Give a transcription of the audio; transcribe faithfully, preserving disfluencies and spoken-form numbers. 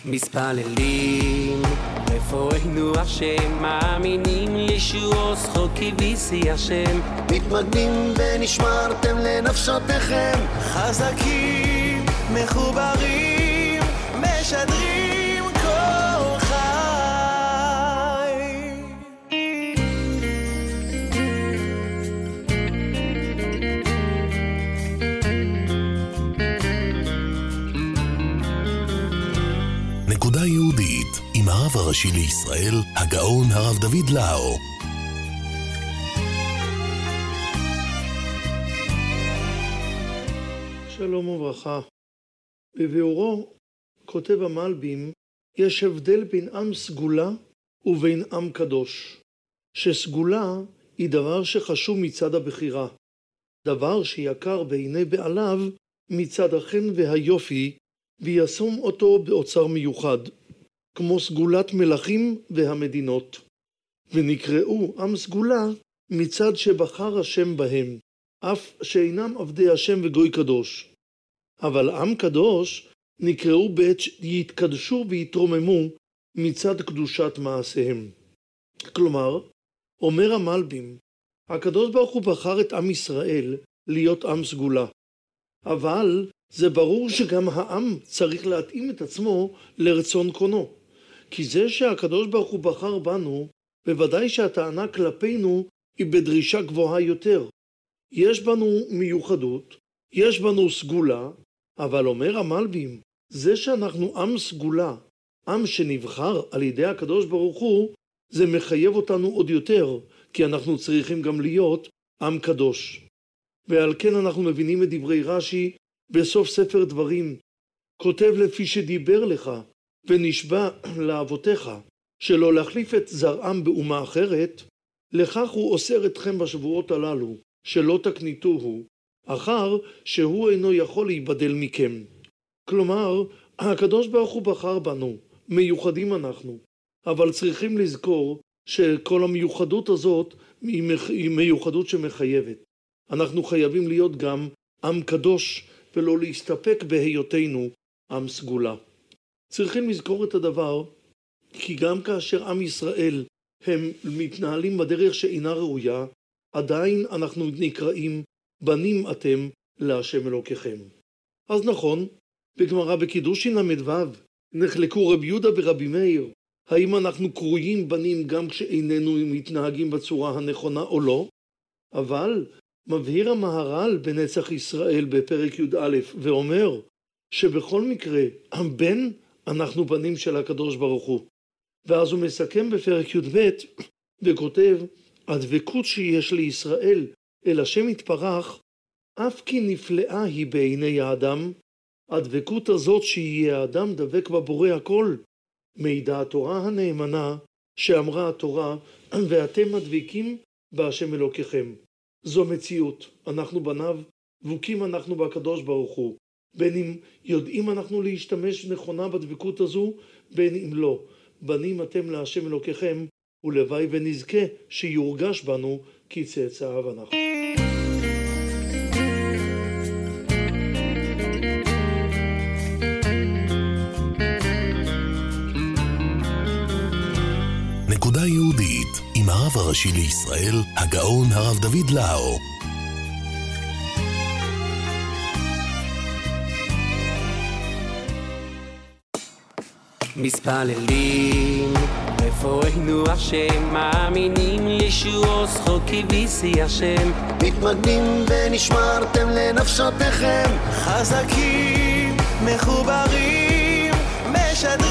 מתפללים רפואנו השם, מאמינים לישועות חוקי ויסי השם, מתמגנים ונשמרתם לנפשותיכם, חזקים מחוברים משדרים כל חי. נקודה יהודית עם הרב הראשי לישראל, הגאון הרב דוד לאו. שלום וברכה. בביאורו כותב המלבים, יש הבדל בין עם סגולה ובין עם קדוש. שסגולה היא דבר שחשוב מצד הבחירה, דבר שיקר בעיני בעליו מצד החן והיופי, וישום אותו באוצר מיוחד, כמו סגולת מלכים והמדינות. ונקראו עם סגולה מצד שבחר השם בהם, אף שאינם עבדי השם וגוי קדוש. אבל עם קדוש נקראו בעת שיתקדשו ויתרוממו מצד קדושת מעשיהם. כלומר, אומר המלבים, הקדוש ברוך הוא בחר את עם ישראל להיות עם סגולה. אבל זה ברור שגם העם צריך להתאים את עצמו לרצון קונו. כי זה שהקדוש ברוך הוא בחר בנו, בוודאי שהטענה כלפינו היא בדרישה גבוהה יותר. יש בנו מיוחדות, יש בנו סגולה, אבל אומר המלבים, זה שאנחנו עם סגולה, עם שנבחר על ידי הקדוש ברוך הוא, זה מחייב אותנו עוד יותר, כי אנחנו צריכים גם להיות עם קדוש. ועל כן אנחנו מבינים את דברי רש"י בסוף ספר דברים, כותב לפי שדיבר לך ונשבע לאבותיך, שלא להחליף את זרעם באומה אחרת, לכך הוא אוסר אתכם בשבועות הללו, שלא תקניתוהו, אחר שהוא אינו יכול להיבדל מכם. כלומר, הקדוש ברוך הוא בחר בנו, מיוחדים אנחנו, אבל צריכים לזכור שכל המיוחדות הזאת היא מיוחדות שמחייבת. אנחנו חייבים להיות גם עם קדוש ולא להסתפק בהיותנו עם סגולה. צריכים לזכור את הדבר, כי גם כאשר עם ישראל הם מתנהלים בדרך שאינה ראויה, עדיין אנחנו נקראים בנים אתם להשם אלוקיכם. אז נכון, בגמרא בקידושין למדוו נחלקו רבי יהודה ורבי מאיר, האם אנחנו קרויים בנים גם כשאיננו מתנהגים בצורה הנכונה או לא? אבל מבהיר המהר"ל בנצח ישראל בפרק י"א ואומר שבכל מקרה הבן אנחנו בנים של הקדוש ברוך הוא. ואז הוא מסכם בפרק י"ב וכותב, הדבקות שיש לישראל אל השם יתברך, אף כי נפלאה היא בעיני האדם, הדבקות הזאת שיהיה האדם דבק בבורא הכל, מידע התורה הנאמנה שאמרה התורה, ואתם הדבקים בהשם אלוקיכם. זו מציאות, אנחנו בניו, דבוקים אנחנו בקדוש ברוך הוא, בין אם יודעים אנחנו להשתמש נכונה בדבקות הזו, בין אם לא. בנים אתם להשם אלוקיכם, ולוואי ונזכה שיורגש בנו כי צאצאיו אנחנו. נקודה יהודית עם הרב הראשי לישראל, הגאון הרב דוד לאו. מתפללים רפואנו השם, מאמינים לישועות חוקי ויסי השם, מתמגנים ונשמרתם לנפשותיכם, חזקים מחוברים משדרים